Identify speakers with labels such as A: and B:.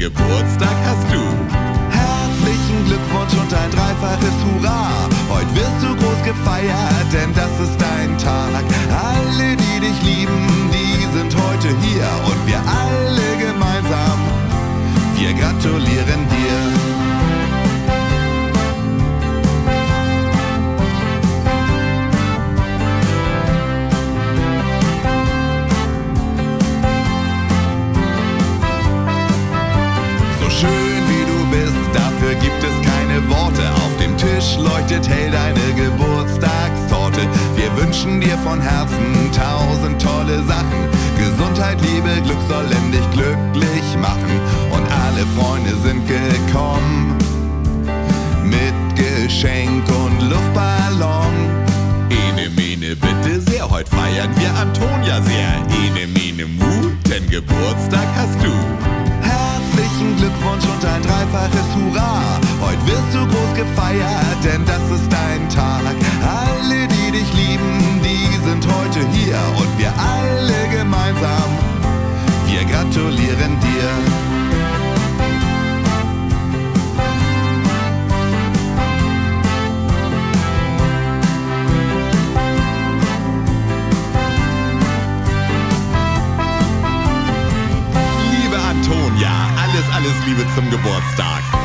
A: Geburtstag hast du.
B: Herzlichen Glückwunsch und ein dreifaches Hurra. Heute wirst du groß gefeiert, denn das ist dein Tag. Alle, die dich lieben, die sind heute hier. Und wir alle gemeinsam, wir gratulieren dir. Schön wie du bist, dafür gibt es keine Worte. Auf dem Tisch leuchtet hell deine Geburtstagstorte. Wir wünschen dir von Herzen 1000 tolle Sachen. Gesundheit, Liebe, Glück sollen dich glücklich machen. Und alle Freunde sind gekommen mit Geschenk und Luftballon.
A: Ene, mene, bitte sehr, heute feiern wir Antonia sehr. Ene, mene, guten Geburtstag hast du.
B: Herzlichen Glückwunsch und ein dreifaches Hurra. Heute wirst du groß gefeiert, denn das ist dein Tag. Alle, die dich lieben, die sind heute hier. Und wir alle gemeinsam, wir gratulieren dir.
A: Antonia, alles Liebe zum Geburtstag.